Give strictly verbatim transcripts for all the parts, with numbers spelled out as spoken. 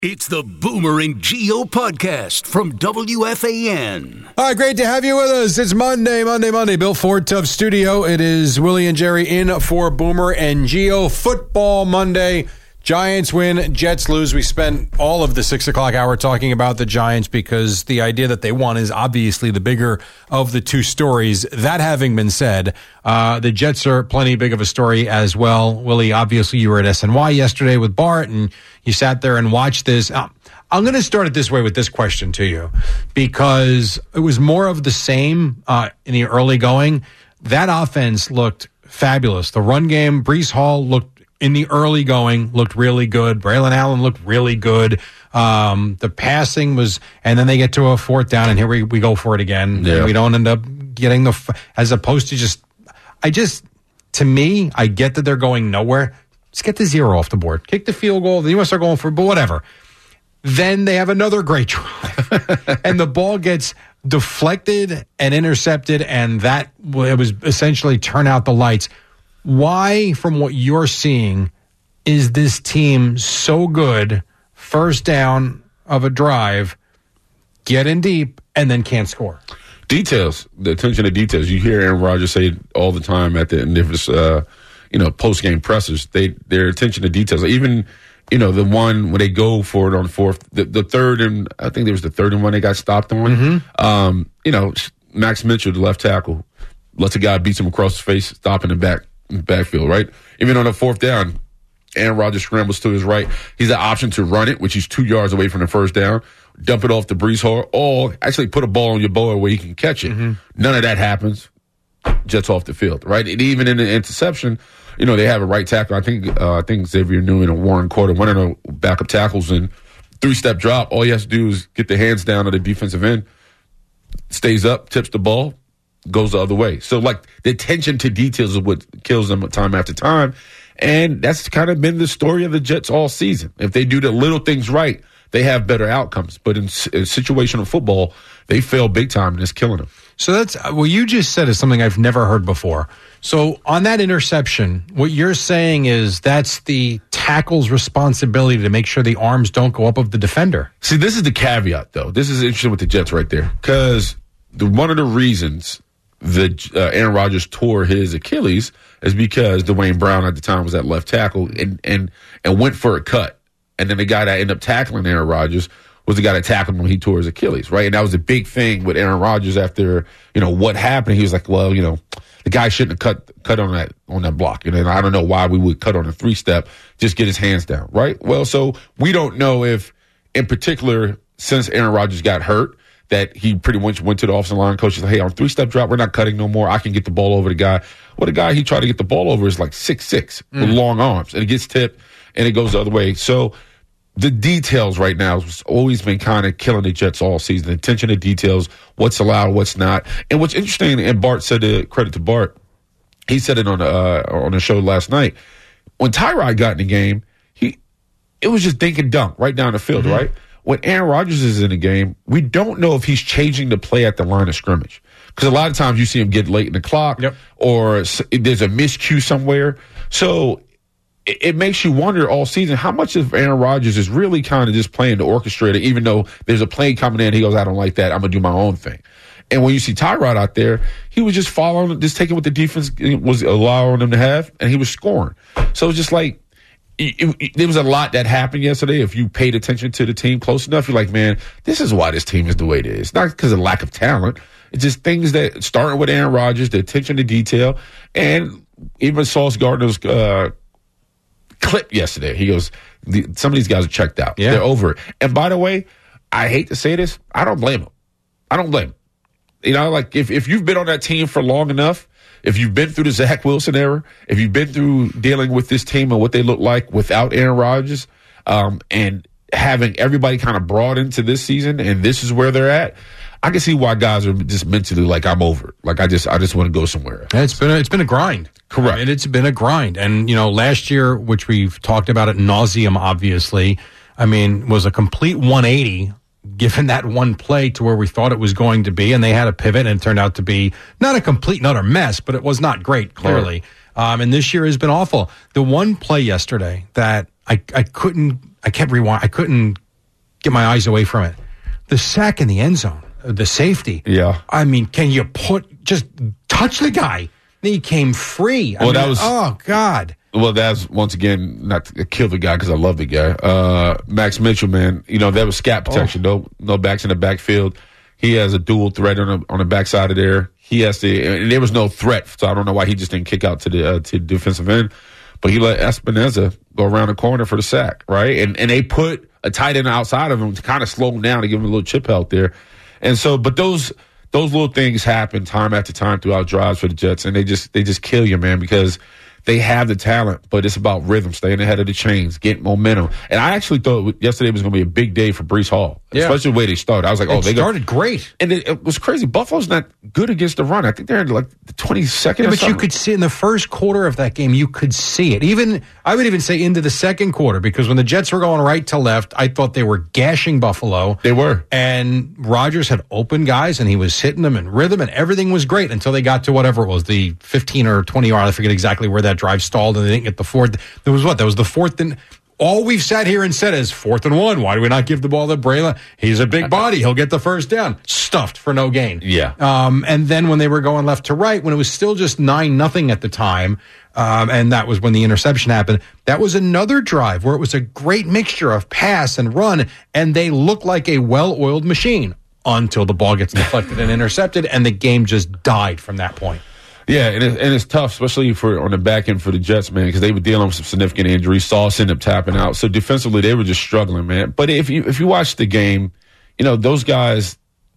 It's the Boomer and Gio podcast from W F A N. All right, great to have you with us. It's Monday, Monday, Monday. Bill Ford Tuff Studio. It is Willie and Jerry in for Boomer and Gio. Football Monday. Giants win, Jets lose. We spent all of the six o'clock hour talking about the Giants because the idea that they won is obviously the bigger of the two stories. That having been said, uh, the Jets are plenty big of a story as well. Willie, obviously you were at S N Y yesterday with Bart and you sat there and watched this. Uh, I'm going to start it this way with this question to you because it was more of the same uh, in the early going. That offense looked fabulous. The run game, Breece Hall looked in the early going, looked really good. Braylon Allen looked really good. Um, the passing was, and then they get to a fourth down, and here we, we go for it again. Yeah. And we don't end up getting the, as opposed to just, I just, to me, I get that they're going nowhere. Just get the zero off the board. Kick the field goal. Then you want to start going for it, but whatever. Then they have another great drive, and the ball gets deflected and intercepted, and that it was essentially turn out the lights. Why, from what you're seeing, is this team so good, first down of a drive, get in deep, and then can't score? Details, the attention to details. You hear Aaron Rodgers say all the time at the end of his, uh, you know, post-game pressers, they, their attention to details. Even, you know, the one when they go for it on fourth, the, the third and, I think there was the third and one they got stopped on. Mm-hmm. Um, you know, Max Mitchell, the left tackle, lets a guy beats him across the face, stopping the back. backfield, right? Even on the fourth down, Aaron Rodgers scrambles to his right. He's an option to run it, which he's two yards away from the first down, dump it off to Breece Hall, or actually put a ball on your board where you can catch it. Mm-hmm. None of that happens. Jets off the field, right? And even in the interception, you know, they have a right tackle. I think uh, I think Xavier Newman and Warren Carter, one of the backup tackles, and three-step drop. All he has to do is get the hands down on the defensive end, stays up, tips the ball, goes the other way. So, like, the attention to details is what kills them time after time. And that's kind of been the story of the Jets all season. If they do the little things right, they have better outcomes. But in, in situational football, they fail big time, and it's killing them. So that's what you just said is something I've never heard before. So on that interception, what you're saying is that's the tackle's responsibility to make sure the arms don't go up of the defender. See, this is the caveat, though. This is interesting with the Jets right there. Because the, one of the reasons that uh, Aaron Rodgers tore his Achilles is because Dwayne Brown at the time was at left tackle and and and went for a cut. And then the guy that ended up tackling Aaron Rodgers was the guy that tackled him when he tore his Achilles, right? And that was a big thing with Aaron Rodgers after, you know, what happened. He was like, well, you know, the guy shouldn't have cut cut on that on that block. You know, and I don't know why we would cut on a three-step, just get his hands down, right? Well, so we don't know if, in particular, since Aaron Rodgers got hurt, that he pretty much went to the offensive line coach and said, hey, on three-step drop, we're not cutting no more. I can get the ball over the guy. Well, the guy he tried to get the ball over is like six six mm. with long arms, and it gets tipped, and it goes the other way. So the details right now has always been kind of killing the Jets all season. The attention to details, what's allowed, what's not. And what's interesting, and Bart said it, credit to Bart, he said it on uh, on the show last night. When Tyrod got in the game, he it was just dink and dunk right down the field, mm-hmm. right? When Aaron Rodgers is in the game, we don't know if he's changing the play at the line of scrimmage. Because a lot of times you see him get late in the clock yep. or there's a miscue somewhere. So it, it makes you wonder all season how much of Aaron Rodgers is really kind of just playing the orchestrator, even though there's a play coming in. He goes, I don't like that. I'm going to do my own thing. And when you see Tyrod out there, he was just following, just taking what the defense was allowing him to have, and he was scoring. So it's just like, It, it, there was a lot that happened yesterday. If you paid attention to the team close enough, you're like, man, this is why this team is the way it is. Not because of lack of talent. It's just things that, starting with Aaron Rodgers, the attention to detail, and even Sauce Gardner's uh, clip yesterday. He goes, the, some of these guys are checked out. Yeah. They're over it. And by the way, I hate to say this, I don't blame them. I don't blame them. You know, like if, if you've been on that team for long enough, if you've been through the Zach Wilson era, if you've been through dealing with this team and what they look like without Aaron Rodgers, um, and having everybody kind of brought into this season, and this is where they're at, I can see why guys are just mentally like, I'm over it. Like I just, I just want to go somewhere. Yeah, it's been, a, it's been a grind. Correct. I mean, it's been a grind, and you know, last year, which we've talked about at nauseum, obviously, I mean, was a complete one eighty. Given that one play to where we thought it was going to be, and they had a pivot, and it turned out to be not a complete and utter mess, but it was not great, clearly. Right. Um, and this year has been awful. The one play yesterday that I, I couldn't, I kept rewind, I couldn't get my eyes away from it. The sack in the end zone, the safety. Yeah. I mean, can you put, just touch the guy? Then he came free. I well, mean, that was. Oh, God. Well, that's, once again, not to kill the guy because I love the guy. Uh, Max Mitchell, man, you know, that was scat protection. Oh. No no backs in the backfield. He has a dual threat on the, on the backside of there. He has to, and there was no threat, so I don't know why he just didn't kick out to the uh, to the defensive end. But he let Espinoza go around the corner for the sack, right? And and they put a tight end outside of him to kind of slow him down to give him a little chip out there. And so, but those those little things happen time after time throughout drives for the Jets, and they just they just kill you, man, because they have the talent, but it's about rhythm, staying ahead of the chains, getting momentum. And I actually thought yesterday was going to be a big day for Breece Hall, yeah. especially the way they started. I was like, oh, it they started go. great. And it, it was crazy. Buffalo's not good against the run. I think they're in like the twenty-second. Yeah, or but something. you could see in the first quarter of that game, you could see it. Even I would even say into the second quarter, because when the Jets were going right to left, I thought they were gashing Buffalo. They were. And Rodgers had open guys, and he was hitting them in rhythm, and everything was great until they got to whatever it was, the fifteen or twenty yard. I forget exactly where that drive stalled, and they didn't get the fourth. There was what? That was the fourth. And all we've sat here and said is fourth and one. Why do we not give the ball to Braylon? He's a big body. He'll get the first down. Stuffed for no gain. Yeah. Um, and then when they were going left to right, when it was still just nine nothing at the time, um, and that was when the interception happened, that was another drive where it was a great mixture of pass and run, and they looked like a well-oiled machine until the ball gets deflected and intercepted, and the game just died from that point. Yeah, and, it, and it's tough, especially for on the back end for the Jets, man, because they were dealing with some significant injuries. Sauce ended up tapping out, so defensively they were just struggling, man. But if you if you watch the game, you know those guys.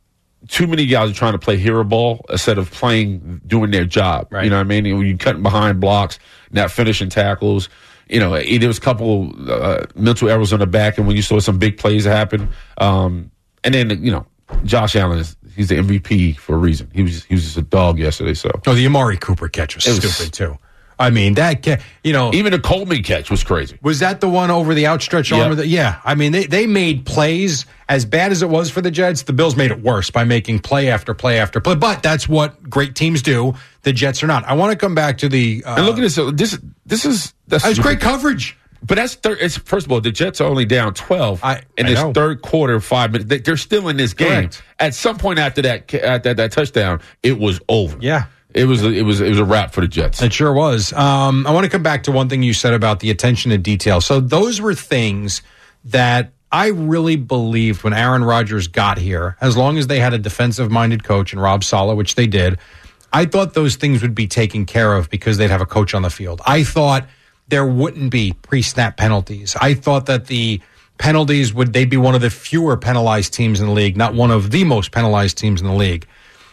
Too many guys are trying to play hero ball instead of playing, doing their job. Right. You know what I mean? When you cutting behind blocks, not finishing tackles. You know, there was a couple uh, mental errors on the back, and when you saw some big plays happen, um, and then you know, Josh Allen is. He's the M V P for a reason. He was he was just a dog yesterday. So oh, the Amari Cooper catch was, was stupid too. I mean that you know even the Coleman catch was crazy. Was that the one over the outstretched arm? Yep. Of the, yeah, I mean they they made plays as bad as it was for the Jets. The Bills made it worse by making play after play after play. But that's what great teams do. The Jets are not. I want to come back to the uh, and look at this. This this is that's that's great coverage. But that's third. It's first of all, the Jets are only down twelve I, in I this know. third quarter, five minutes. They, they're still in this game. Correct. At some point after that, at that, that touchdown, it was over. Yeah, it was. It was. It was a wrap for the Jets. It sure was. Um, I want to come back to one thing you said about the attention to detail. So those were things that I really believed when Aaron Rodgers got here. As long as they had a defensive-minded coach and Rob Saleh, which they did, I thought those things would be taken care of because they'd have a coach on the field. I thought there wouldn't be pre-snap penalties. I thought that the penalties would they be one of the fewer penalized teams in the league, not one of the most penalized teams in the league.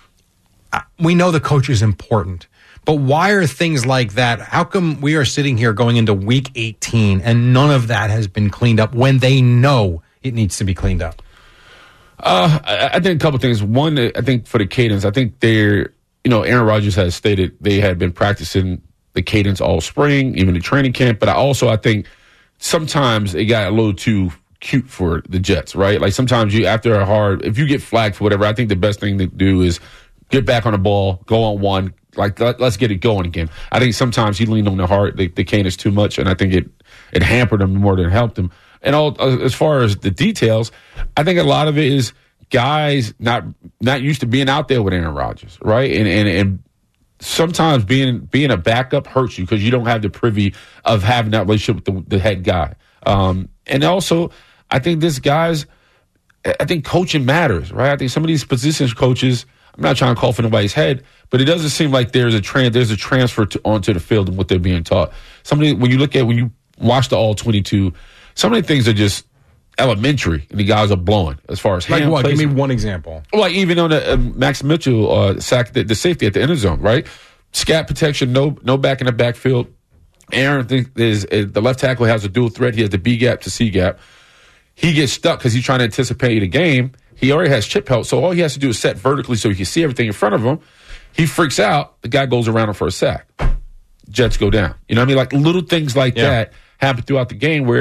We know the coach is important, but why are things like that? How come we are sitting here going into week eighteen and none of that has been cleaned up when they know it needs to be cleaned up? Uh, I, I think a couple things. One, I think for the cadence, I think they're, you know, Aaron Rodgers has stated they had been practicing the cadence all spring, even the training camp. But I also, I think sometimes it got a little too cute for the Jets, right? Like sometimes you, after a hard, if you get flagged for whatever, I think the best thing to do is get back on the ball, go on one, like let, let's get it going again. I think sometimes he leaned on the heart, the, the cadence too much, and I think it, it hampered him more than helped him. And all, as far as the details, I think a lot of it is guys not, not used to being out there with Aaron Rodgers, right? And, and, and, sometimes being being a backup hurts you because you don't have the privy of having that relationship with the, the head guy. Um, and also, I think this guy's, I think coaching matters, right? I think some of these positions coaches, I'm not trying to call for nobody's head, but it doesn't seem like there's a trans, there's a transfer to, onto the field and what they're being taught. Somebody, when you look at, when you watch the all twenty-two, some of the things are just elementary, and the guys are blowing as far as like hand what? placement. Give me one example. Like even on the uh, Max Mitchell uh, sack, the, the safety at the end zone, right? Scat protection, no no back in the backfield. Aaron think is uh, the left tackle has a dual threat. He has the B gap to C gap. He gets stuck because he's trying to anticipate the game. He already has chip help, so all he has to do is set vertically so he can see everything in front of him. He freaks out. The guy goes around him for a sack. Jets go down. You know what I mean? Like little things like yeah. that happen throughout the game where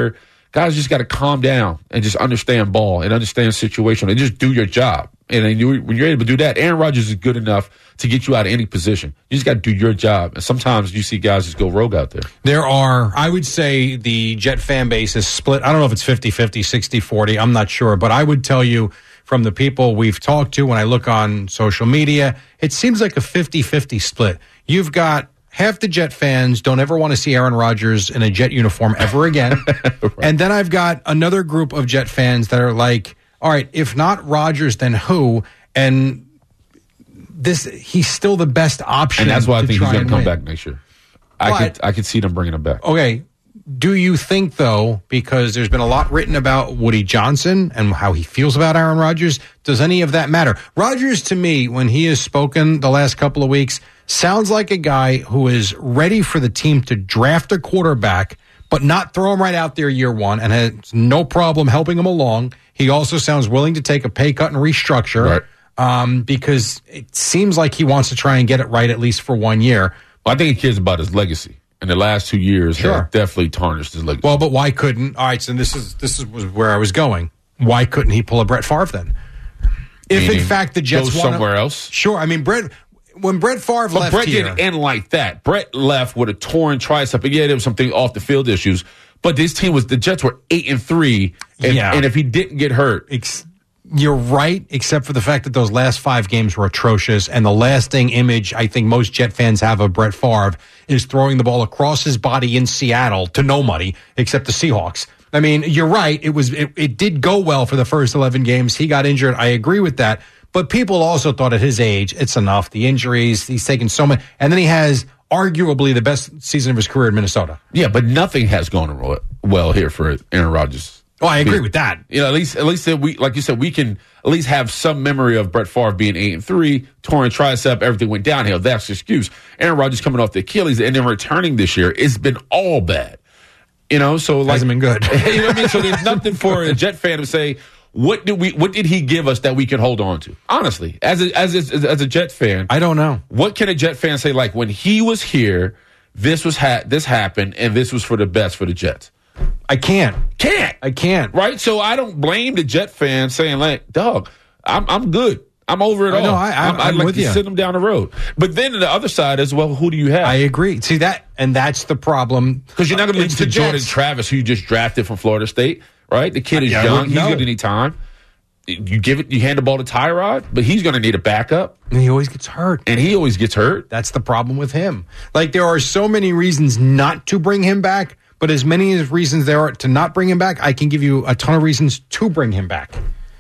Guys just got to calm down and just understand ball and understand situation and just do your job. And then you, when you're able to do that, Aaron Rodgers is good enough to get you out of any position. You just got to do your job. And sometimes you see guys just go rogue out there. There are, I would say the Jet fan base is split. I don't know if it's fifty-fifty, sixty-forty. I'm not sure. But I would tell you from the people we've talked to when I look on social media, it seems like a fifty-fifty split. You've got half the Jet fans don't ever want to see Aaron Rodgers in a Jet uniform ever again. Right. And then I've got another group of Jet fans that are like, all right, if not Rodgers, then who? And this, he's still the best option. And that's why I think he's going to come win. back next year. I But, could I could see them bringing him back. Okay. Do you think, though, because there's been a lot written about Woody Johnson and how he feels about Aaron Rodgers, does any of that matter? Rodgers, to me, when he has spoken the last couple of weeks, sounds like a guy who is ready for the team to draft a quarterback, but not throw him right out there year one and has no problem helping him along. He also sounds willing to take a pay cut and restructure Right. um, because it seems like he wants to try and get it right at least for one year. Well, I think he cares about his legacy. And the last two years Sure. have definitely tarnished his legacy. Well, but why couldn't? All right, so this is this is was where I was going. Why couldn't he pull a Brett Favre then? If Meaning in fact the Jets go wanna- somewhere else? Sure. I mean, Brett. When Brett Favre But left Brett here, didn't end like that. Brett left with a torn tricep. And yeah, there was something off the field issues. But this team was, the Jets were eight and three. And, Yeah. and if he didn't get hurt, ex- you're right, except for the fact that those last five games were atrocious, and the lasting image I think most Jet fans have of Brett Favre is throwing the ball across his body in Seattle to nobody except the Seahawks. I mean, you're right. It was it, it did go well for the first eleven games. He got injured. I agree with that. But people also thought at his age, it's enough. The injuries, he's taken so many. And then he has arguably the best season of his career in Minnesota. yeah, but nothing has gone well here for Aaron Rodgers. Oh, I agree with that. You know, at least, at least that we, like you said, we can at least have some memory of Brett Favre being eight and three, torn tricep, everything went downhill. That's the excuse. Aaron Rodgers coming off the Achilles and then returning this year, it's been all bad. You know, so like, Hasn't been good. You know what I mean? So there's nothing for a Jet fan to say, what did we, what did he give us that we can hold on to? Honestly, as a, as a, as a Jet fan, I don't know. what can a Jet fan say? Like, when he was here, this was ha- this happened, and this was for the best for the Jets. I can't. Can't. I can't. Right? So I don't blame the Jet fan saying, like, dog, I'm I'm good. I'm over it I all. know, I- I'm- I'd I'm like with to you. send them down the road. But then the other side is, well, who do you have? I agree. See that, and that's the problem. Because you're not going to It's lose to the Jordan Jets. Travis, who you just drafted from Florida State, right? The kid is Yeah, I young. wouldn't He's know. good any time. You give it, you hand the ball to Tyrod, but he's going to need a backup, And he always gets hurt. and he always gets hurt. That's the problem with him. Like, there are so many reasons not to bring him back, but as many as reasons there are to not bring him back, I can give you a ton of reasons to bring him back.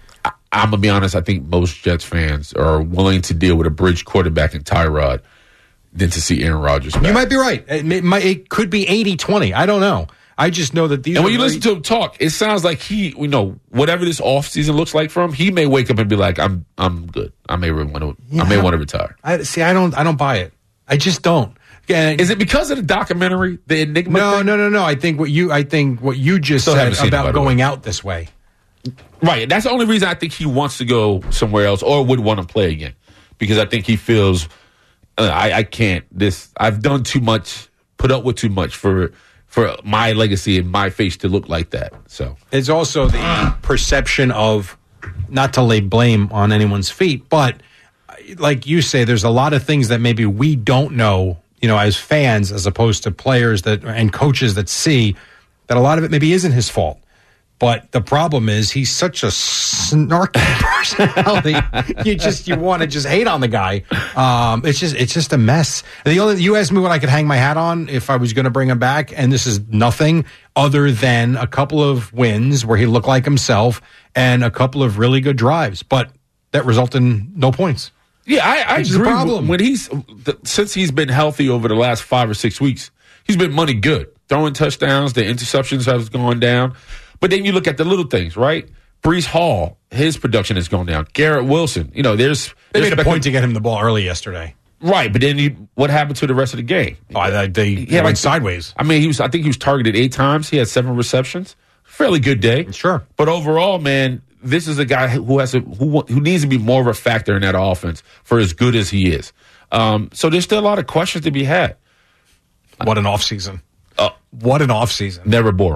I'm going to be honest, I think most Jets fans are willing to deal with a bridge quarterback in Tyrod than to see Aaron Rodgers back. You might be right. It, may- might, it could be eighty twenty. I don't know. I just know that these And are when you very- listen to him talk, it sounds like he, you know, whatever this offseason looks like for him, he may wake up and be like, "I'm, I'm good. I may want to, I may Yeah. want to retire." I, see, I don't, I don't buy it. I just don't. And, Is it because of the documentary, the Enigma? no, thing? no, no, no. I think what you, I think what you just Still said haven't seen it, by about the way. going out this way. Right. That's the only reason I think he wants to go somewhere else or would want to play again, because I think he feels uh, I, I can't. This I've done too much, put up with too much for for my legacy and my face to look like that. So It's also the perception of, not to lay blame on anyone's feet, but like you say, there's a lot of things that maybe we don't know, you know, as fans, as opposed to players that and coaches that see that a lot of it maybe isn't his fault. But the problem is he's such a snarky personality. You just you want to just hate on the guy. Um, it's just it's just a mess. And the only you asked me what I could hang my hat on if I was going to bring him back, and this is nothing other than a couple of wins where he looked like himself and a couple of really good drives, but that result in no points. yeah, I, I Which is a agree. problem. When he's the, since he's been healthy over the last five or six weeks, he's been money good, throwing touchdowns. The interceptions have gone down. But then you look at the little things, right? Brees Hall, his production has gone down. Garrett Wilson, you know, there's They there's made a point to get him the ball early yesterday. right, but then you, what happened to the rest of the game? Oh, they, they He had went like- sideways. I mean, he was. I think he was targeted eight times. He had seven receptions. Fairly good day. Sure. But overall, man, this is a guy who has a who who needs to be more of a factor in that offense for as good as he is. Um, so there's still a lot of questions to be had. What an offseason. Uh, What an offseason. never boring.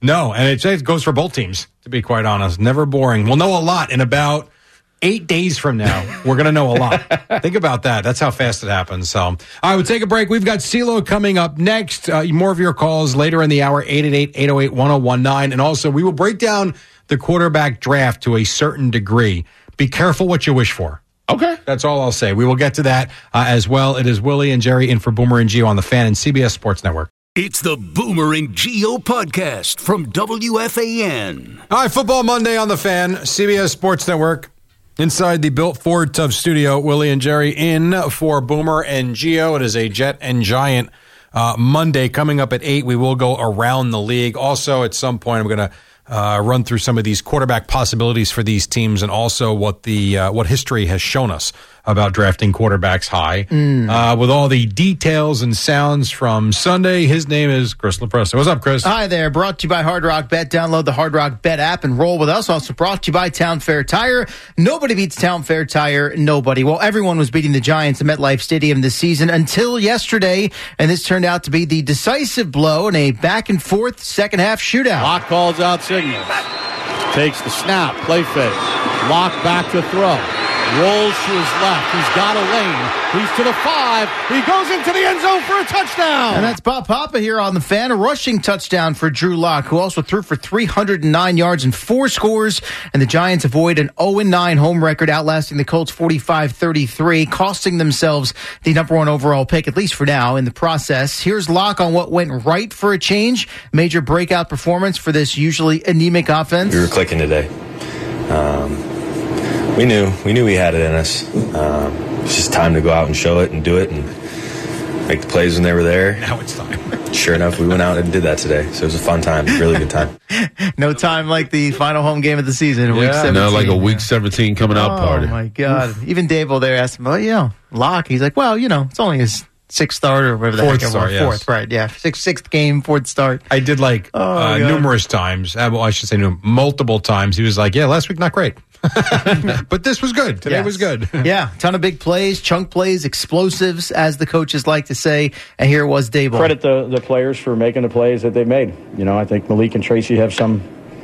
No, and it, it goes for both teams, to be quite honest. Never boring. We'll know a lot in about eight days from now. We're going to know a lot. Think about that. That's how fast it happens. So, all right, we'll take a break. We've got CeeLo coming up next. Uh, more of your calls later in the hour, eight eight eight, eight oh eight, one oh one nine. And also, we will break down the quarterback draft to a certain degree. Be careful what you wish for. Okay. That's all I'll say. We will get to that uh, as well. It is Willie and Jerry in for Boomer and Gio on the Fan and C B S Sports Network. It's the Boomer and Gio podcast from W F A N. All right, Football Monday on the Fan, C B S Sports Network. Inside the Built Ford Tough studio, Willie and Jerry in for Boomer and Gio. It is a Jet and Giant uh, Monday coming up at eight. We will go around the league. Also, at some point, I'm going to uh, run through some of these quarterback possibilities for these teams and also what the uh, what history has shown us about drafting quarterbacks high. Mm. Uh, with all the details and sounds from Sunday, his name is Chris Lepresta. What's up, Chris? Hi there. Brought to you by Hard Rock Bet. Download the Hard Rock Bet app and roll with us. Also brought to you by Town Fair Tire. Nobody beats Town Fair Tire. Nobody. Well, everyone was beating the Giants at MetLife Stadium this season until yesterday, and this turned out to be the decisive blow in a back-and-forth second-half shootout. Lock calls out signals. Takes the snap. Play fake. Lock back to throw. Rolls to his left. He's got a lane. He's to the five. He goes into the end zone for a touchdown. And that's Bob Papa here on the Fan. A rushing touchdown for Drew Lock, who also threw for three hundred nine yards and four scores. And the Giants avoid an oh and nine home record, outlasting the Colts forty-five thirty-three, costing themselves the number one overall pick, at least for now, in the process. Here's Lock on what went right for a change. Major breakout performance for this usually anemic offense. We were clicking today. Um... We knew, we knew we had it in us. Um, it's just time to go out and show it and do it and make the plays when they were there. Now it's time. Sure enough, we went out and did that today. So it was a fun time, really good time. No time like the final home game of the season, yeah, week seventeen. No, like a week seventeen coming out oh, party. Oh my God! Even Dable there asked him, "Well, you know, Locke." He's like, "Well, you know, it's only his sixth start or whatever the fourth heck start, it was. Fourth, yes. right? Yeah, sixth, sixth game, fourth start." I did like oh, uh, numerous times. Uh, well, I should say num- multiple times. He was like, "Yeah, last week not great." But this was good. Today yes. was good. Yeah, ton of big plays, chunk plays, explosives, as the coaches like to say. And here was Dable. Credit the, the players for making the plays that they've made. You know, I think Malik and Tracy have some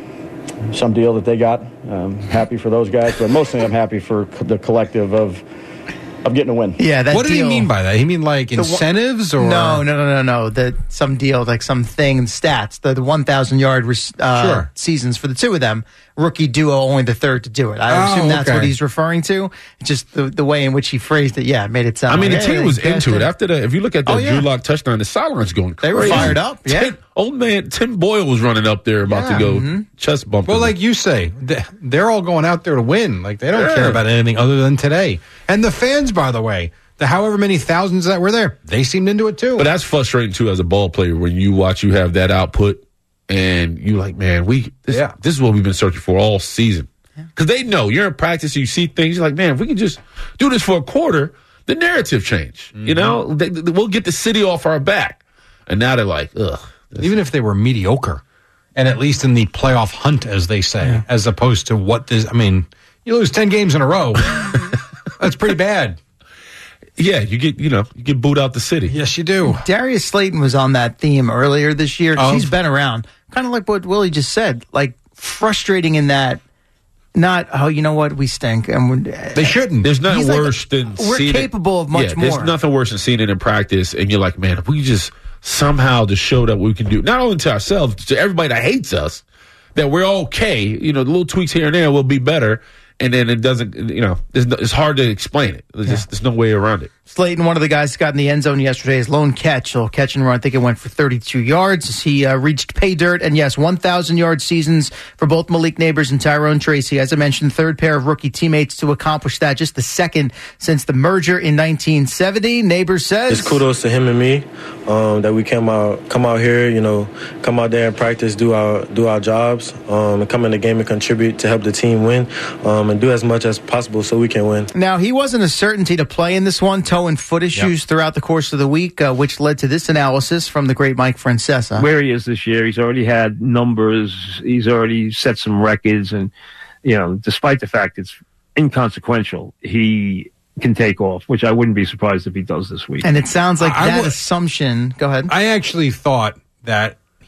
some deal that they got. Um, happy for those guys, but mostly I'm happy for the collective of of getting a win. Yeah, that what did deal, he mean by that? He mean like incentives or no, no, no, no, no. The some deal like some thing stats. The, the one thousand yard uh, sure. seasons for the two of them. Rookie duo, only the third to do it. I oh, assume that's okay. what he's referring to. Just the the way in which he phrased it. Yeah, it made it sound. I mean, like, the team hey, was they into it after the. If you look at the oh, yeah. Drew Lock touchdown, the sidelines going crazy. They were fired up. Yeah, Tim, old man Tim Boyle was running up there about yeah, to go mm-hmm. chest bump. Well, like you say, they're all going out there to win. Like they don't yeah. care about anything other than today. And the fans, by the way, the however many thousands that were there, they seemed into it too. But that's frustrating too as a ball player when you watch you have that output and you like, man, we this, yeah. this is what we've been searching for all season. Because they know you're in practice, you see things, you're like, man, if we can just do this for a quarter, the narrative change. Mm-hmm. You know, they, they, we'll get the city off our back. And now they're like, ugh. Even if they were mediocre, and at least in the playoff hunt, as they say, yeah. as opposed to what this, I mean, you lose ten games in a row. That's pretty bad. Yeah, you get, you know, you get booed out the city. Yes, you do. Darius Slayton was on that theme earlier this year. Oh. He's been around. Kind of like what Willie just said. Like, frustrating in that, not, oh, you know what, we stink. And we're, they shouldn't. There's nothing like, worse than we're seeing capable it. of much yeah, more. There's nothing worse than seeing it in practice, and you're like, man, if we just somehow just show that we can do, not only to ourselves, to everybody that hates us, that we're okay. You know, the little tweaks here and there will be better. And then it doesn't, you know, no, it's hard to explain it. There's, yeah. just, there's no way around it. Slayton, one of the guys, got in the end zone yesterday. His lone catch, so catch and run. I think it went for thirty-two yards as he uh, reached pay dirt. And yes, one thousand yard seasons for both Malik Neighbors and Tyrone Tracy. As I mentioned, third pair of rookie teammates to accomplish that. Just the second since the merger in nineteen seventy. Neighbors says, it's kudos to him and me um, that we came out, come out here, you know, come out there and practice, do our do our jobs, um, and come in the game and contribute to help the team win, um, and do as much as possible so we can win. Now, he wasn't a certainty to play in this one. Toe and foot issues yep. throughout the course of the week, uh, which led to this analysis from the great Mike Francesa. Where he is this year, he's already had numbers, he's already set some records, and, you know, despite the fact it's inconsequential, he can take off, which I wouldn't be surprised if he does this week. And it sounds like I, that I w- assumption, go ahead. I actually thought that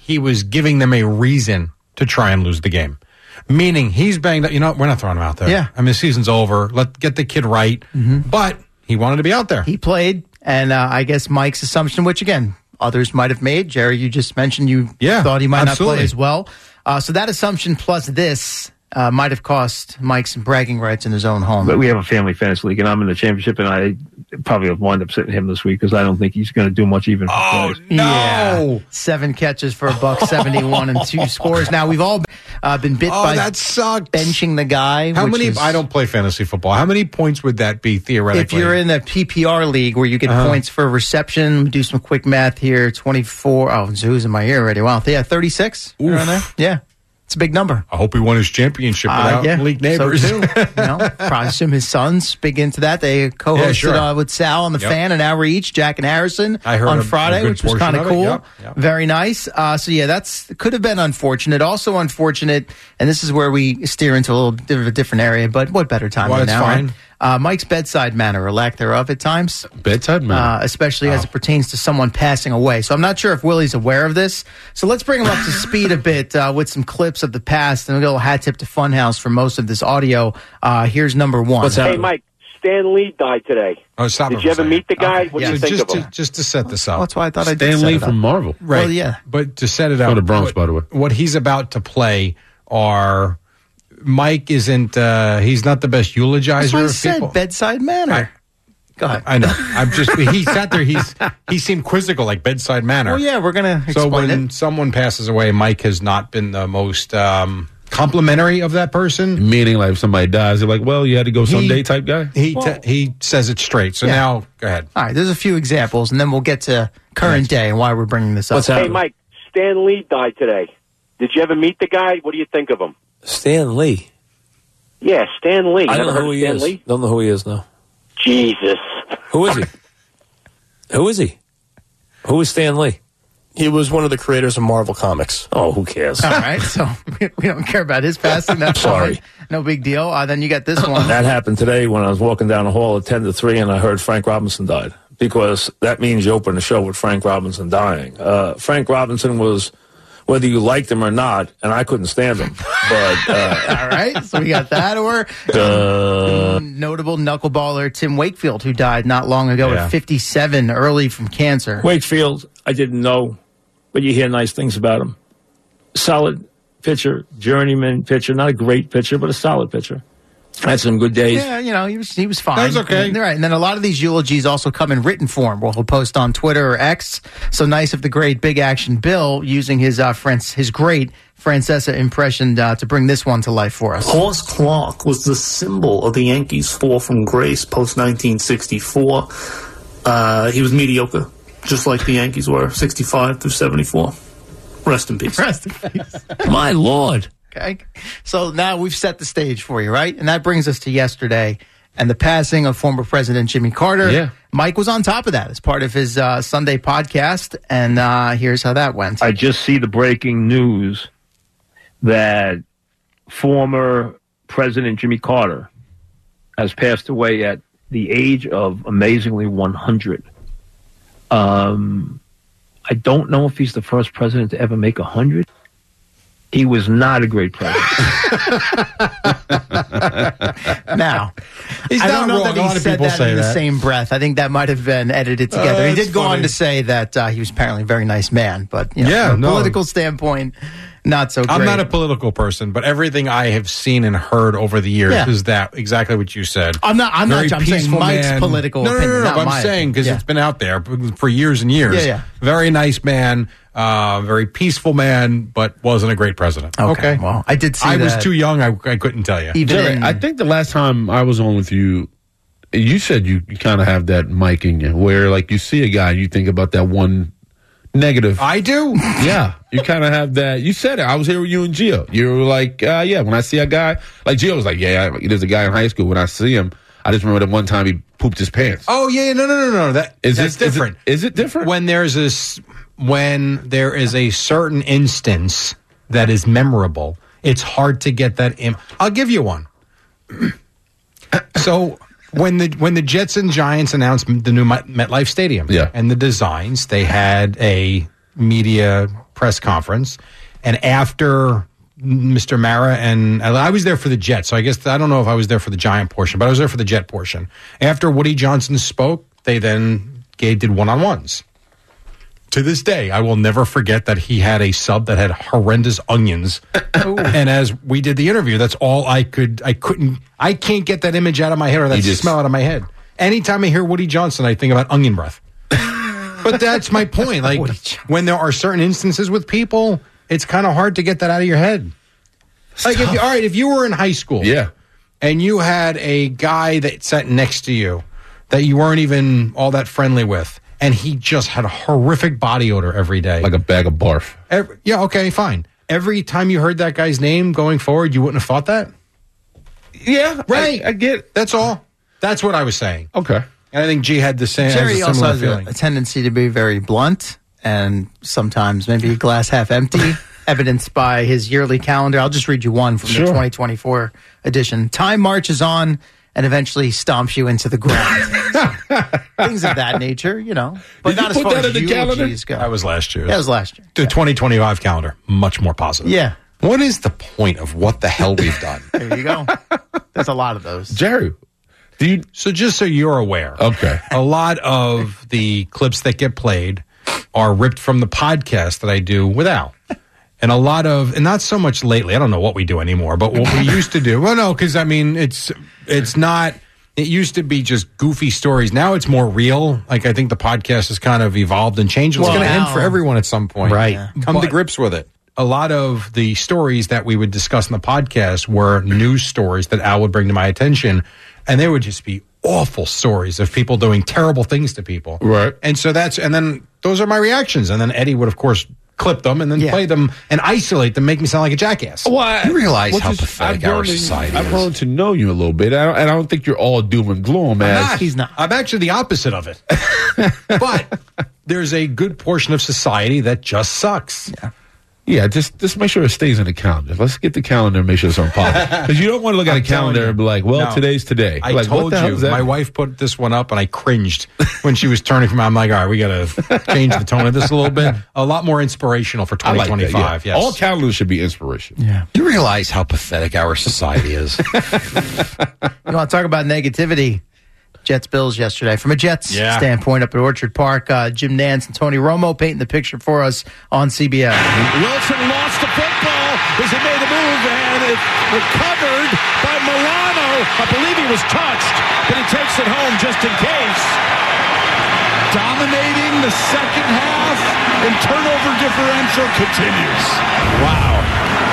he was giving them a reason to try and lose the game. Meaning he's banged up. You know, we're not throwing him out there. Yeah. I mean, the season's over. Let get the kid right. Mm-hmm. But he wanted to be out there. He played, and uh, I guess Mike's assumption, which again, others might have made. Jerry, you just mentioned you yeah, thought he might absolutely. not play as well. Uh, so that assumption plus this uh, might have cost Mike some bragging rights in his own home. But we have a family fantasy league, and I'm in the championship, and I probably will wind up sitting him this week because I don't think he's going to do much even. For oh, plays. no. Yeah. Seven catches for a buck seventy-one and two scores. Now, we've all uh, been bit Oh, by that sucks. benching the guy. How which many? is- I don't play fantasy football. How many points would that be theoretically? If you're in the P P R league where you get Uh-huh. points for reception, do some quick math here. twenty-four. Oh, Zoo's in my ear already. Wow. Yeah, thirty-six. Around there. Yeah. It's a big number. I hope he won his championship Uh, without yeah, league neighbors. So too. you know, probably assume his son's big into that. They co-hosted Yeah, sure. uh, with Sal on the Yep. Fan an hour each, Jack and Harrison I heard on a- Friday, a good which was portion kind of of it. cool. Yep, yep. Very nice. Uh, so yeah, that's could have been unfortunate. Also unfortunate, and this is where we steer into a little bit of a different area. But what better time Well, than it's now? fine. Right? Uh, Mike's bedside manner or lack thereof at times. Bedside Uh, manner. especially Oh. as it pertains to someone passing away. So I'm not sure if Willie's aware of this. So let's bring him up to speed a bit uh, with some clips of the past, and we'll go hat tip to Funhouse for most of this audio. Uh, here's number one. What's Hey, happening? Mike, Stan Lee died today. Oh, stop it Did for you a ever second. meet the guy? Okay, What yeah. do you So think just of him? to, just to set this up. Well, that's why I thought I did Stan set Lee it up. from Marvel. Right. Well, yeah. But to set it up. From the Bronx, what, by the way. What he's about to play are Mike isn't, uh, he's not the best eulogizer That's what I of said, people. bedside manner. Go ahead. I know. I'm just, he sat there, he's, he seemed quizzical, like bedside manner. Well, yeah, we're going to So explain when it. someone passes away, Mike has not been the most um, complimentary of that person. Meaning, like, if somebody dies, they're like, well, you had to go someday type guy? He te- he says it straight. So Yeah. now, go ahead. All right, there's a few examples, and then we'll get to current day and why we're bringing this up. What's Hey, happening? Mike, Stan Lee died today. Did you ever meet the guy? What do you think of him? Stan Lee. Yeah, Stan Lee. I don't Never know heard who of he Stan is. Lee? Don't know who he is now. Jesus. Who is he? Who is he? Who is Stan Lee? He was one of the creators of Marvel Comics. Oh, who cares? All right, so we we don't care about his passing. That's Sorry. fine. No big deal. Uh, then you got this one. That happened today when I was walking down the hall at ten to three and I heard Frank Robinson died. Because that means you open the show with Frank Robinson dying. Uh, Frank Robinson was, whether you liked him or not, and I couldn't stand him. But, uh, All right, so we got that. Or uh, notable knuckleballer Tim Wakefield, who died not long ago Yeah. at fifty-seven, early from cancer. Wakefield, I didn't know, but you hear nice things about him. Solid pitcher, journeyman pitcher, not a great pitcher, but a solid pitcher. Had some good days. Yeah, you know, he was he was fine. That was okay. And, right, and then a lot of these eulogies also come in written form. Well, he'll post on Twitter or X. So nice of the great Big Action Bill using his uh, Franc- his great Francesa impression uh, to bring this one to life for us. Horace Clarke was the symbol of the Yankees' fall from grace post nineteen sixty-four. Uh, he was mediocre, just like the Yankees were, sixty-five through seventy-four. Rest in peace. Rest in peace. My Lord. Okay. So now we've set the stage for you, right? And that brings us to yesterday and the passing of former President Jimmy Carter. Yeah. Mike was on top of that as part of his uh, Sunday podcast. And uh, here's how that went. I just see the breaking news that former President Jimmy Carter has passed away at the age of amazingly one hundred. Um, I don't know if he's the first president to ever make one hundred. He was not a great president. Now, He's I not don't know wrong. that A he lot of said people that say in the that. same breath. I think that might have been edited together. Uh, he that's did go on funny. to say that uh, he was apparently a very nice man, but you know, Yeah, from a no. political standpoint, not so great. I'm not a political person, but everything I have seen and heard over the years Yeah. is that exactly what you said. I'm not. I'm Very not. I'm saying peaceful Mike's man. political no, no, opinion. No, no, no. not but I'm mine. saying because Yeah. it's been out there for years and years. Yeah, yeah. Very nice man, uh, very peaceful man, but wasn't a great president. Okay, well, I did see I was that. too young. I, I couldn't tell you. Even Jerry, in- I think the last time I was on with you, you said you, you kind of have that mic in you where, like, you see a guy and you think about that one negative. I do. Yeah, you kind of have that. You said it. I was here with you and Gio. You were like, uh, yeah, when I see a guy, like Gio was like, yeah, I, there's a guy in high school. When I see him, I just remember that one time he pooped his pants. Oh yeah, no, no, no, no. That Is that's it- is it- different. is it different? When there's this, when there is a certain instance that is memorable, it's hard to get that in. I'll give you one. So when the when the Jets and Giants announced the new Met- MetLife Stadium, Yeah. and the designs, they had a media press conference, and after Mister Mara and I was there for the Jet, so I guess I don't know if I was there for the Giant portion, but I was there for the Jet portion. After Woody Johnson spoke, they then gave, did one-on-ones. To this day, I will never forget that he had a sub that had horrendous onions. And as we did the interview, that's all I could, I couldn't, I can't get that image out of my head or that just, smell out of my head. Anytime I hear Woody Johnson, I think about onion breath. But that's my point. Like, when there are certain instances with people, it's kind of hard to get that out of your head. It's like, if you, all right, if you were in high school, yeah, and you had a guy that sat next to you that you weren't even all that friendly with, and he just had a horrific body odor every day. Like a bag of barf. Every, yeah, okay, fine. Every time you heard that guy's name going forward, you wouldn't have thought that? Yeah, right. I, I get it. That's all. That's what I was saying. Okay. And I think G had the same Jerry has a also has feeling. a, a tendency to be very blunt and sometimes maybe a glass half empty, evidenced by his yearly calendar. I'll just read you one from Sure. the twenty twenty-four edition. Time marches on and eventually stomps you into the ground. Things of that nature, you know. But Did not you as put far that as in the calendar? eulogies go. That was last year. That was last year. The twenty twenty-five calendar, much more positive. Yeah. What is the point of what the hell we've done? There you go. There's a lot of those. Jerry, do you? So just so you're aware, Okay. a lot of the clips that get played are ripped from the podcast that I do with Al. And a lot of, and not so much lately, I don't know what we do anymore, but what we used to do, well, no, because I mean, it's it's not, it used to be just goofy stories. Now it's more real. Like, I think the podcast has kind of evolved and changed. It's Well, going to end now- for everyone at some point. Right. Yeah. Come to But- grips with it. A lot of the stories that we would discuss in the podcast were news stories that Al would bring to my attention, and they would just be awful stories of people doing terrible things to people. Right. And so that's, and then those are my reactions. And then Eddie would, of course, clip them and then Yeah. play them and isolate them, make me sound like a jackass. Well, You realize well, how just- pathetic I've grown our to- society I've is. grown to know you a little bit, I don't, and I don't think you're all doom and gloom. I'm As not. He's not. I'm actually the opposite of it. But there's a good portion of society that just sucks. Yeah. Yeah, just just make sure it stays in the calendar. Let's get the calendar and make sure it's on positive. Because you don't want to look at I'm a calendar telling you. and be like, well, No. today's today. I like, what told the hell you, is that? my wife put this one up and I cringed when she was turning from. I'm like, all right, we got to change the tone of this a little bit. A lot more inspirational for I like twenty that, twenty-five. yeah. Yes. All calendars should be inspiration. Yeah. You realize how pathetic our society is. You want to talk about negativity? Jets Bills yesterday. From a Jets Yeah. standpoint up at Orchard Park, uh, Jim Nantz and Tony Romo painting the picture for us on C B S. Wilson lost the football as he made a move, and it recovered by Milano. I believe he was touched, but he takes it home just in case. Dominating the second half, and turnover differential continues. Wow.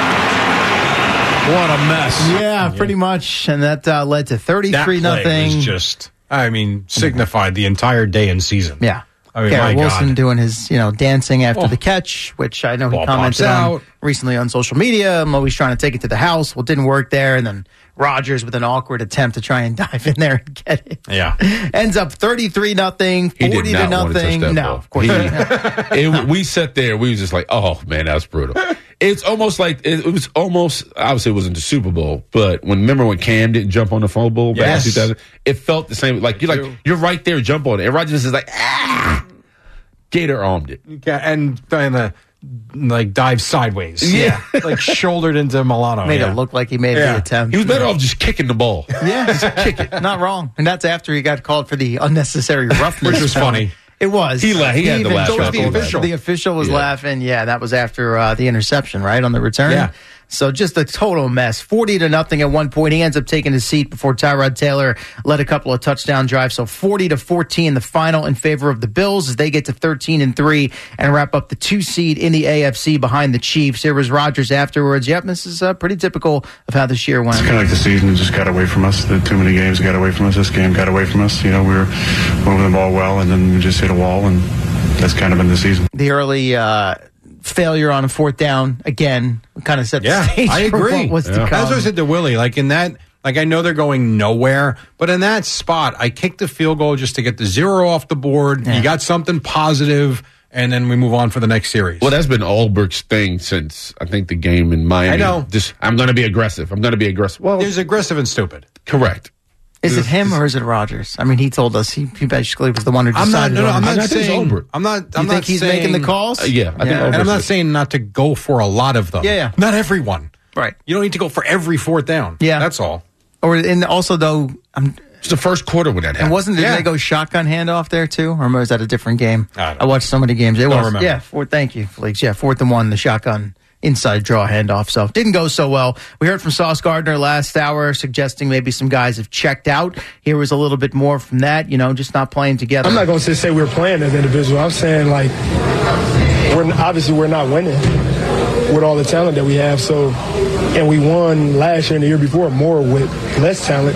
What a mess. Yeah, pretty much. And that uh, led to That thirty-three play nothing. was just, I mean, signified the entire day and season. Yeah. I mean, Garrett my Wilson God. doing his, you know, dancing after Oh. the catch, which I know he Ball commented pops on out. recently on social media. I'm always trying to take it to the house. Well, it didn't work there. And then Rodgers with an awkward attempt to try and dive in there and get it. Yeah. Ends up thirty-three nothing, He did forty to not want to touch nothing. that No, ball. of course He- not. it, we sat there. We was just like, oh man, that was brutal. It's almost like it, it was almost. Obviously, it wasn't the Super Bowl, but when remember when Cam didn't jump on the phone bowl back Yes. in two thousand, it felt the same. Like you're like you're right there, jump on it. And Rodgers is like, ah, Gator armed it. Yeah, and kind of like dive sideways. Yeah. like shouldered into Milano. Made yeah. it look like he made Yeah. the attempt. He was better off just kicking the ball. Yeah, just kick it. Not wrong. And that's after he got called for the unnecessary roughness. Which was funny. It was. He la- he had to even laugh told after the that. official. The official was Yeah. laughing. Yeah, that was after uh, the interception, right, on the return? Yeah. So just a total mess. forty to nothing at one point. He ends up taking his seat before Tyrod Taylor led a couple of touchdown drives. So forty to fourteen, the final in favor of the Bills as they get to thirteen and three and wrap up the two seed in the A F C behind the Chiefs. Here was Rodgers afterwards. Yep, this is uh, pretty typical of how this year went. It's kind of like the season just got away from us. The too many games got away from us. This game got away from us. You know, we were moving the ball well, and then we just hit a wall, and that's kind of been the season. The early uh, failure on a fourth down again kind of set the Yeah, stage I for agree. what was to That's come. what I said to Willie. Like in that, like I know they're going nowhere, but in that spot, I kicked the field goal just to get the zero off the board. Yeah. You got something positive, and then we move on for the next series. Well, that's been Allberg's thing since I think the game in Miami. I know. Just I'm going to be aggressive. I'm going to be aggressive. Well, There's aggressive and stupid. correct. Is it him or is it Rodgers? I mean, he told us he, he basically was the one who decided. I'm not. No, no, I'm not I think it's saying. Olbert. I'm not. I'm you not think he's saying, making the calls? Uh, yeah, I think And I'm Olbert's not it. saying not to go for a lot of them. Yeah, yeah. Not everyone. Right. You don't need to go for every fourth down. Yeah. That's all. Or and also though, I'm. It's the first quarter when that happened. And wasn't did Yeah. they go shotgun handoff there too, or was that a different game? I don't I watched so many games. It Don't was remember. yeah. Fourth, thank you, Felix. Yeah, fourth and one, the shotgun inside draw handoff. So didn't go so well. We heard from Sauce Gardner last hour suggesting maybe some guys have checked out. Here was a little bit more from that. You know, just not playing together. I'm not going to say we're playing as individuals. I'm saying like we're obviously we're not winning with all the talent that we have. So, and we won last year and the year before more with less talent.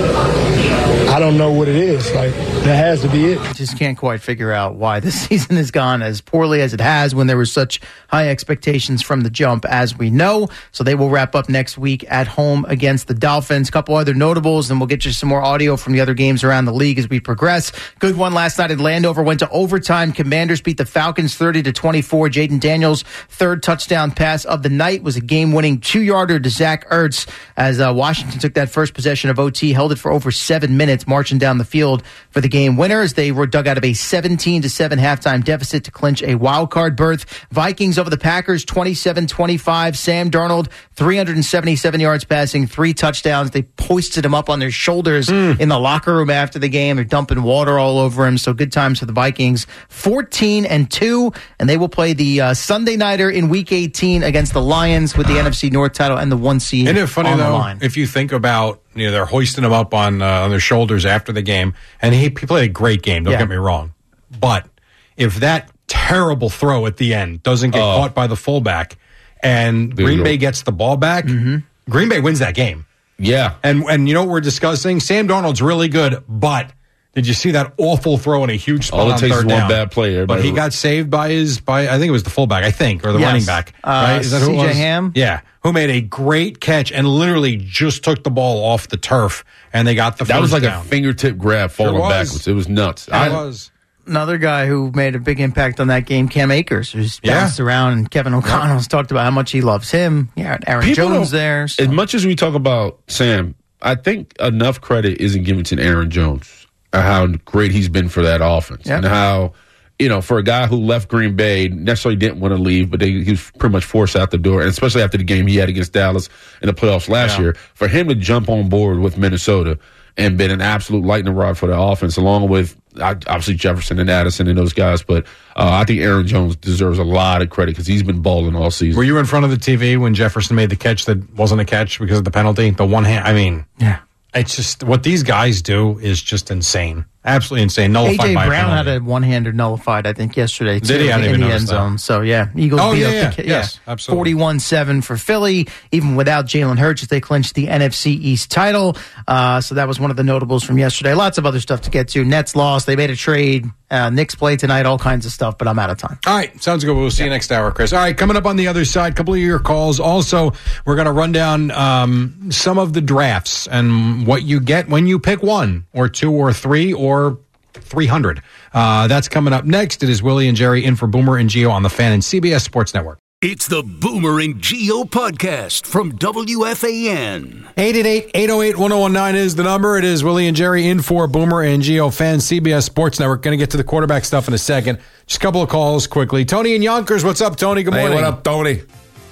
I don't know what it is. Like, that has to be it. Just can't quite figure out why this season has gone as poorly as it has when there was such high expectations from the jump, as we know. So they will wrap up next week at home against the Dolphins. A couple other notables, and we'll get you some more audio from the other games around the league as we progress. Good one last night at Landover. Went to overtime. Commanders beat the Falcons thirty to twenty-four. Jaden Daniels' third touchdown pass of the night was a game-winning two-yarder to Zach Ertz as uh, Washington took that first possession of O T, held it for over seven minutes, marching down the field for the game winner as they were dug out of a seventeen to seven halftime deficit to clinch a wild card berth. Vikings over the Packers twenty-seven twenty-five. Sam Darnold three hundred seventy-seven yards passing, three touchdowns. They hoisted him up on their shoulders mm. in the locker room after the game. They're dumping water all over him. So good times for the Vikings. fourteen and two, and they will play the uh, Sunday nighter in week eighteen against the Lions with the N F C North title and the one seed. Isn't it funny on the though? line. If you think about, you know, they're hoisting him up on uh, on their shoulders after the game, and he, he played a great game. Don't Yeah. get me wrong, but if that terrible throw at the end doesn't get Oh. caught by the fullback, and There you Green go. Bay gets the ball back, Green Bay wins that game. Yeah. And and you know what we're discussing? Sam Darnold's really good, but did you see that awful throw in a huge spot All it on takes third is one down? bad play. But Everybody- he got saved by his by I think it was the fullback, I think, or the Yes. running back. Uh, right? Is that who it C J was? Ham? Yeah, who made a great catch and literally just took the ball off the turf, and they got the That first was like down. a fingertip grab falling was. backwards. It was nuts. It I, was. Another guy who made a big impact on that game, Cam Akers, who's Yeah. bounced around, and Kevin O'Connell's talked about how much he loves him. Yeah, Aaron People Jones don't- there. so- As much as we talk about Sam, I think enough credit isn't given to Aaron Jones, uh, how great he's been for that offense, Yeah. and how, you know, for a guy who left Green Bay, necessarily didn't want to leave, but they, he was pretty much forced out the door, and especially after the game he had against Dallas in the playoffs last Yeah. year, for him to jump on board with Minnesota and been an absolute lightning rod for the offense, along with uh, obviously Jefferson and Addison and those guys. But uh, I think Aaron Jones deserves a lot of credit because he's been balling all season. Were you in front of the T V when Jefferson made the catch that wasn't a catch because of the penalty? The one hand, I mean, yeah. it's just what these guys do is just insane. Absolutely insane. A Nullified J by Brown a had penalty. a one-hander nullified, I think, yesterday, too, Did he? I didn't in even the notice end that. zone. So, yeah, Eagles Oh, beat yeah, up yeah. the Ki- Yes, absolutely. forty-one seven for Philly, even without Jalen Hurts as they clinched the N F C East title. Uh, so that was one of the notables from yesterday. Lots of other stuff to get to. Nets lost. They made a trade. Uh, Knicks play tonight, all kinds of stuff, but I'm out of time. All right, sounds good. We'll see you next hour, Chris. All right, coming up on the other side, a couple of your calls. Also, we're going to run down um, some of the drafts and what you get when you pick one or two or three or three hundred. Uh, that's coming up next. It is Willie and Jerry in for Boomer and Geo on the Fan and C B S Sports Network. It's the Boomer and Geo podcast from W F A N. eight eight eight, eight oh eight, one oh one nine is the number. It is Willie and Jerry in for Boomer and Geo, Fan C B S Sports Network. Going to get to the quarterback stuff in a second. Just a couple of calls quickly. Tony in Yonkers, what's up, Tony? Good morning. Hey, what up, Tony?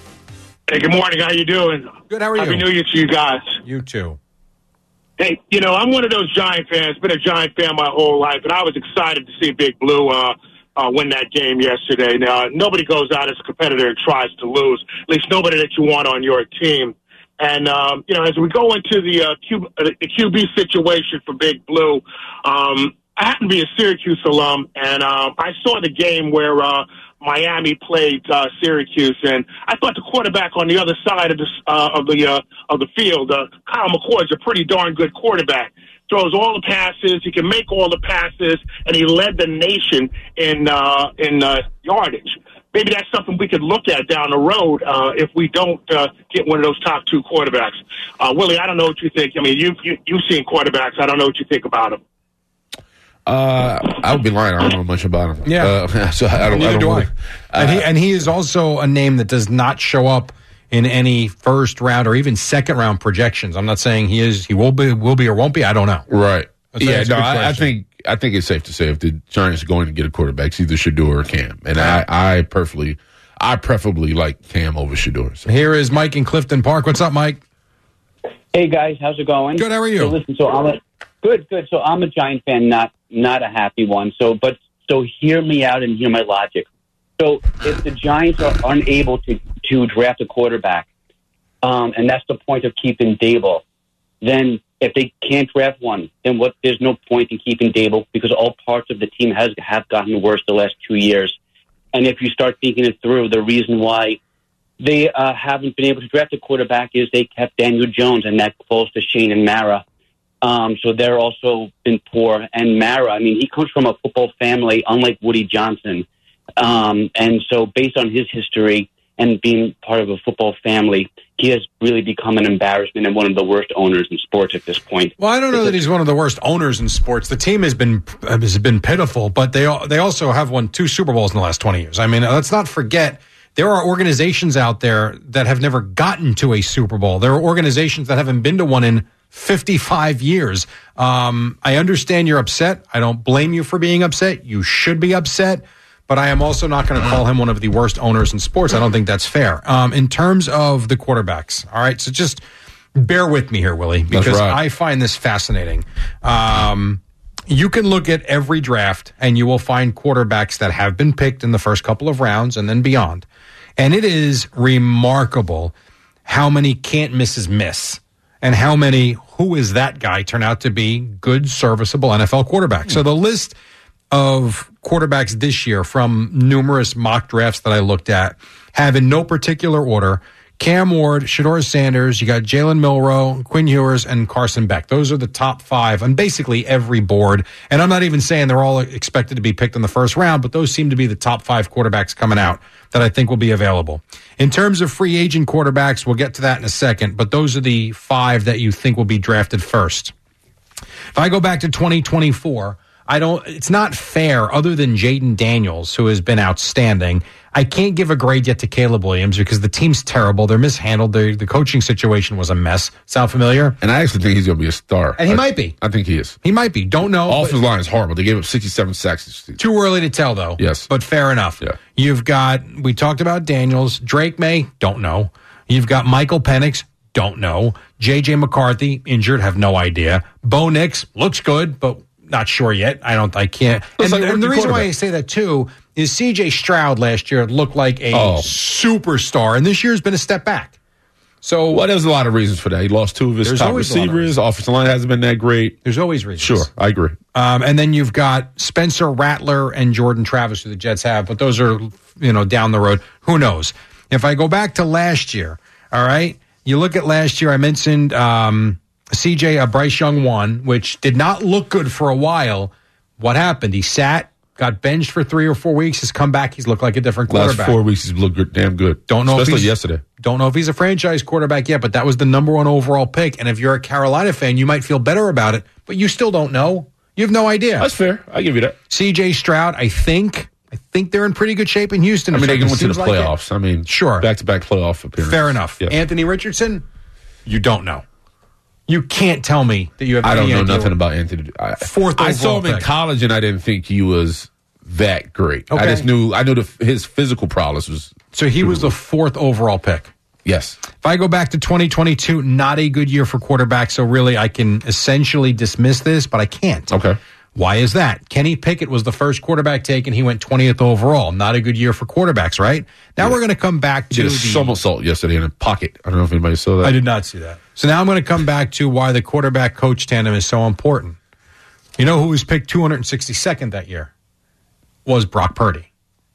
Hey, good morning. How you doing? Good. How are you? Happy New Year to you guys. You too. Hey, you know, I'm one of those Giant fans. Been a Giant fan my whole life, and I was excited to see Big Blue uh, uh, win that game yesterday. Now, nobody goes out as a competitor and tries to lose. At least nobody that you want on your team. And um, you know, as we go into the uh, Q, uh, the Q B situation for Big Blue, um, I happen to be a Syracuse alum, and um, I saw the game where uh, Miami played uh, Syracuse, and I thought the quarterback on the other side of the uh, of the uh, of the field, uh, Kyle McCord, is a pretty darn good quarterback. Throws all the passes, he can make all the passes, and he led the nation in uh, in uh, yardage. Maybe that's something we could look at down the road uh, if we don't uh, get one of those top two quarterbacks. Uh, Willie, I don't know what you think. I mean, you've you, you've seen quarterbacks. I don't know what you think about them. Uh, I would be lying. I don't know much about him. Yeah. Uh, so I don't. Neither I don't do really, I. And he and he is also a name that does not show up in any first round or even second round projections. I'm not saying he is, he will be, will be or won't be. I don't know. Right. That's, yeah, that's a no, good I, I question. think I think it's safe to say if the Giants are going to get a quarterback, it's either Shador or Cam. And I, I perfectly, I preferably like Cam over Shador. So. Here is Mike in Clifton Park. What's up, Mike? Hey guys, how's it going? Good. How are you? So listen, so I'm a good, good. So I'm a Giant fan, not not a happy one. So, but so hear me out and hear my logic. So if the Giants are unable to to draft a quarterback, um, and that's the point of keeping Dable, then if they can't draft one, then what? There's no point in keeping Dable because all parts of the team has have gotten worse the last two years. And if you start thinking it through, the reason why they uh, haven't been able to draft a quarterback is they kept Daniel Jones, and that falls to Shane and Mara. Um, so they're also been poor. And Mara, I mean, he comes from a football family, unlike Woody Johnson. Um, and so based on his history and being part of a football family, he has really become an embarrassment and one of the worst owners in sports at this point. Well, I don't know that he's one of the worst owners in sports. The team has been has been pitiful, but they they also have won two Super Bowls in the last twenty years. I mean, let's not forget there are organizations out there that have never gotten to a Super Bowl. There are organizations that haven't been to one in fifty-five years. Um, I understand you're upset. I don't blame you for being upset. You should be upset. But I am also not going to call him one of the worst owners in sports. I don't think that's fair. Um, in terms of the quarterbacks, all right, so just bear with me here, Willie, because right. I find this fascinating. Um, you can look at every draft, and you will find quarterbacks that have been picked in the first couple of rounds and then beyond. And it is remarkable how many can't misses miss and how many who is that guy turn out to be good, serviceable N F L quarterbacks. So the list of quarterbacks this year from numerous mock drafts that I looked at have in no particular order Cam Ward, Shador Sanders, you got Jalen Milroe, Quinn Ewers, and Carson Beck. Those are the top five on basically every board. And I'm not even saying they're all expected to be picked in the first round, but those seem to be the top five quarterbacks coming out that I think will be available. In terms of free agent quarterbacks, we'll get to that in a second, but those are the five that you think will be drafted first. If I go back to twenty twenty-four, I don't, it's not fair other than Jaden Daniels, who has been outstanding. I can't give a grade yet to Caleb Williams because the team's terrible. They're mishandled. The, the coaching situation was a mess. Sound familiar? And I actually think he's going to be a star. And he I, might be. I think he is. He might be. Don't know. Offensive line is horrible. They gave up sixty-seven sacks. Too early to tell, though. Yes. But fair enough. Yeah. You've got, we talked about Daniels. Drake May, don't know. You've got Michael Penix, don't know. J J McCarthy, injured, have no idea. Bo Nix, looks good, but not sure yet. I don't, I can't. And, like the, and the reason why I say that, too, is C J Stroud last year looked like a Oh. superstar, and this year's been a step back. So, Well, there's a lot of reasons for that. He lost two of his There's top always a lot of receivers. Offensive line hasn't been that great. there's always reasons. Sure, I agree. Um, and then you've got Spencer Rattler and Jordan Travis, who the Jets have, but those are, you know, down the road. Who knows? If I go back to last year, all right, you look at last year, I mentioned um, C J uh, Bryce Young won, which did not look good for a while. What happened? He sat, got benched for three or four weeks. He's come back. He's looked like a different quarterback. Last four weeks, he's looked good, damn good. Don't know Especially if he's, yesterday. Don't know if he's a franchise quarterback yet, but that was the number one overall pick. And if you're a Carolina fan, you might feel better about it, but you still don't know. You have no idea. That's fair. I give you that. C J Stroud, I think, I think they're in pretty good shape in Houston. I mean, they It went to the seems like it. playoffs. I mean, Sure. back-to-back playoff appearances. Fair enough. Yeah. Anthony Richardson, you don't know. You can't tell me that you have. I don't any know idea nothing what- about Anthony. I, Fourth I saw overall him in pick. college, and I didn't think he was that great. Okay. I just knew I knew the, his physical prowess was. So he was the fourth overall pick. Yes. If I go back to twenty twenty-two, not a good year for quarterbacks. So really, I can essentially dismiss this, but I can't. Okay. Why is that? Kenny Pickett was the first quarterback taken. He went twentieth overall. Not a good year for quarterbacks, right? Now Yeah. we're going to come back He to did a the somersault yesterday in a pocket. I don't know if anybody saw that. I did not see that. So now I'm going to come back to why the quarterback coach tandem is so important. You know who was picked two hundred sixty-second that year? Was Brock Purdy.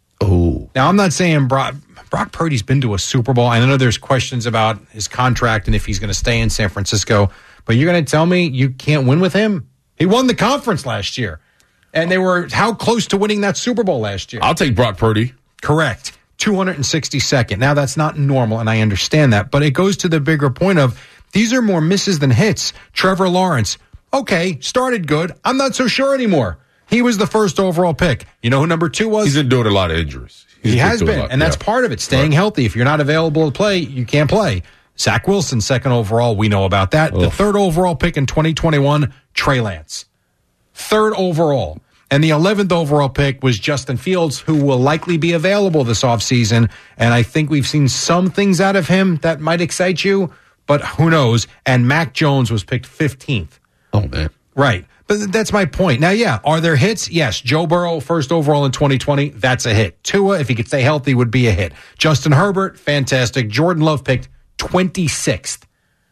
Oh. Now I'm not saying Brock, Brock Purdy's been to a Super Bowl. I know there's questions about his contract and if he's going to stay in San Francisco, but you're going to tell me you can't win with him? He won the conference last year. And they were how close to winning that Super Bowl last year? I'll take Brock Purdy. Correct. two hundred sixty-second. Now, that's not normal, and I understand that, but it goes to the bigger point of these are more misses than hits. Trevor Lawrence, okay, started good. I'm not so sure anymore. He was the first overall pick. You know who number two was? He's endured a lot of injuries. He's he been has through a been, lot, and that's yeah. part of it. Staying Right. healthy. If you're not available to play, you can't play. Zach Wilson, second overall. We know about that. The Oof. third overall pick in twenty twenty-one, Trey Lance. Third overall. And the eleventh overall pick was Justin Fields, who will likely be available this offseason. And I think we've seen some things out of him that might excite you, but who knows? And Mac Jones was picked fifteenth. Oh, man. Right. But that's my point. Now, yeah, are there hits? Yes. Joe Burrow, first overall in twenty twenty, that's a hit. Tua, if he could stay healthy, would be a hit. Justin Herbert, fantastic. Jordan Love picked twenty-sixth.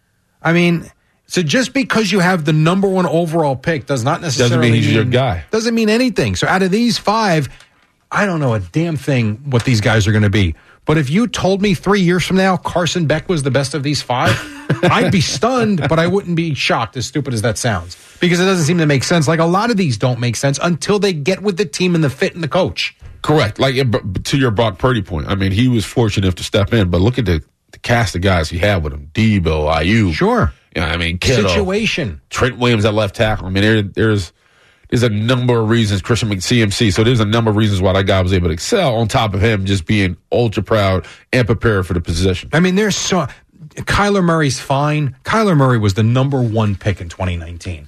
I mean, so just because you have the number one overall pick does not necessarily Doesn't mean he's your guy. Doesn't mean anything. So out of these five, I don't know a damn thing what these guys are going to be. But if you told me three years from now Carson Beck was the best of these five, I'd be stunned, but I wouldn't be shocked, as stupid as that sounds. Because it doesn't seem to make sense. Like a lot of these don't make sense until they get with the team and the fit and the coach. Correct. Like to your Brock Purdy point, I mean, he was fortunate enough to step in, but look at the, the cast of guys he had with him. Debo, Ayuk. Sure. Yeah, I mean, Kittle, Situation. Trent Williams at left tackle. I mean, there, there's there's a number of reasons. Christian McCMC. So there's a number of reasons why that guy was able to excel. On top of him just being ultra proud and prepared for the position. I mean, there's so Kyler Murray's fine. Kyler Murray was the number one pick in twenty nineteen.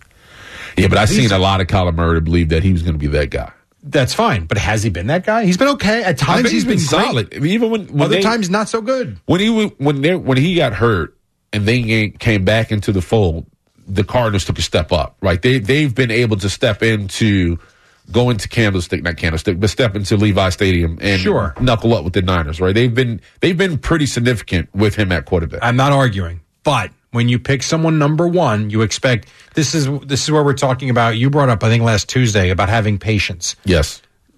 Yeah, but I've These- seen a lot of Kyler Murray to believe that he was going to be that guy. That's fine, but has he been that guy? He's been okay at times. He's He's been, been great. solid. I mean, even when, when Other they, times not so good. when he wa- when they, when he got hurt and they came back into the fold, the Cardinals took a step up. Right? They they've been able to step into go into Candlestick, not Candlestick, but step into Levi Stadium and Sure. knuckle up with the Niners. Right? They've been they've been pretty significant with him at quarterback. I'm not arguing, but when you pick someone number one, you expect this is this is where we're talking about. You brought up, I think, last Tuesday about having patience. Yes.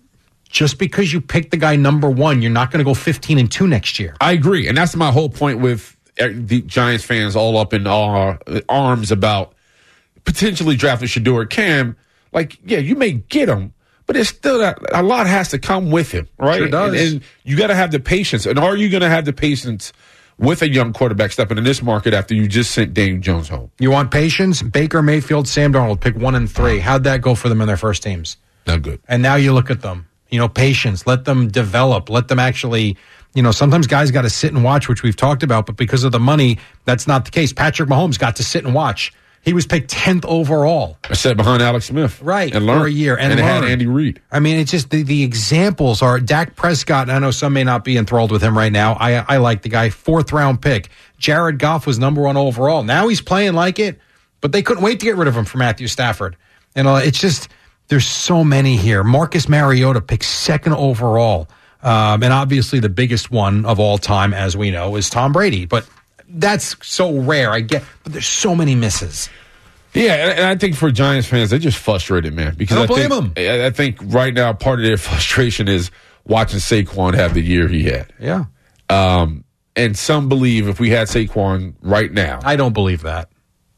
Just because you pick the guy number one, you're not going to go fifteen and two next year. I agree, and that's my whole point with the Giants fans all up in our arms about potentially drafting Shador Cam. Like, yeah, you may get him, but it's still that a lot has to come with him, right? Sure does. And, and you got to have the patience. And are you going to have the patience with a young quarterback stepping in this market after you just sent Daniel Jones home? You want patience? Baker Mayfield, Sam Darnold, pick one and three. How'd that go for them in their first teams? Not good. And now you look at them. You know, patience. Let them develop. Let them actually, you know, sometimes guys got to sit and watch, which we've talked about, but because of the money, that's not the case. Patrick Mahomes got to sit and watch. He was picked tenth overall. I sat behind Alex Smith. Right. And learned. For a year. And, And, it had learned. Andy Reid. I mean, it's just the, the examples are Dak Prescott. And I know some may not be enthralled with him right now. I, I like the guy. Fourth round pick. Jared Goff was number one overall. Now he's playing like it, but they couldn't wait to get rid of him for Matthew Stafford. And uh, it's just, there's so many here. Marcus Mariota picked second overall. Um, and obviously the biggest one of all time, as we know, is Tom Brady. But that's so rare. I get, but there's so many misses. Yeah, and, and I think for Giants fans, they're just frustrated, man. Because I don't I blame think, I I think right now part of their frustration is watching Saquon have the year he had. Yeah. Um, and some believe if we had Saquon right now, I don't believe that.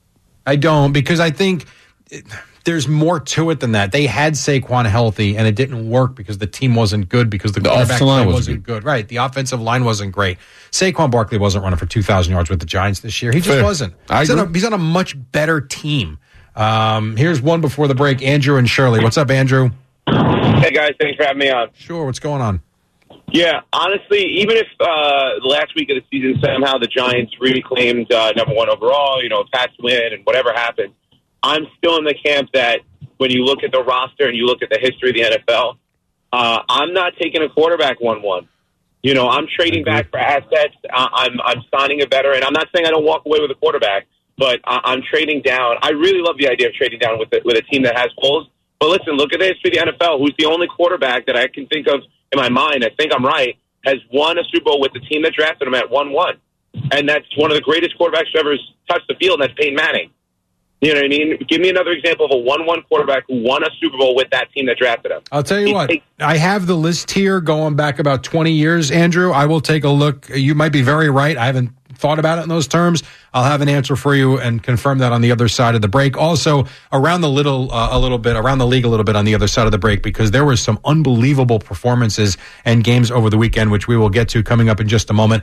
I don't, because I think it, there's more to it than that. They had Saquon healthy, and it didn't work because the team wasn't good, because the, The quarterback offensive line play wasn't wasn't good. Right. The offensive line wasn't great. Saquon Barkley wasn't running for two thousand yards with the Giants this year. He just Fair. wasn't. I He's on, a, agree. he's on a much better team. Um, here's one before the break. Andrew and Shirley. What's up, Andrew? Hey, guys. Thanks for having me on. Sure. What's going on? Yeah, honestly, even if uh, the last week of the season somehow the Giants reclaimed uh, number one overall, you know, Pats win and whatever happened, I'm still in the camp that when you look at the roster and you look at the history of the N F L, uh, I'm not taking a quarterback one one. You know, I'm trading back for assets. I- I'm I'm signing a veteran. I'm not saying I don't walk away with a quarterback, but I- I'm trading down. I really love the idea of trading down with a, with a team that has holes. But listen, look at the history of the N F L. Who's the only quarterback that I can think of in my mind, I think I'm right, has won a Super Bowl with the team that drafted him at one one. And that's one of the greatest quarterbacks to ever touch the field, and that's Peyton Manning. You know what I mean? Give me another example of a one one quarterback who won a Super Bowl with that team that drafted him. I'll tell you He what, takes- I have the list here going back about twenty years, Andrew. I will take a look. You might be very right. I haven't thought about it in those terms. I'll have an answer for you and confirm that on the other side of the break. Also, around the little, uh, a little bit, around the league a little bit on the other side of the break, because there was some unbelievable performances and games over the weekend, which we will get to coming up in just a moment.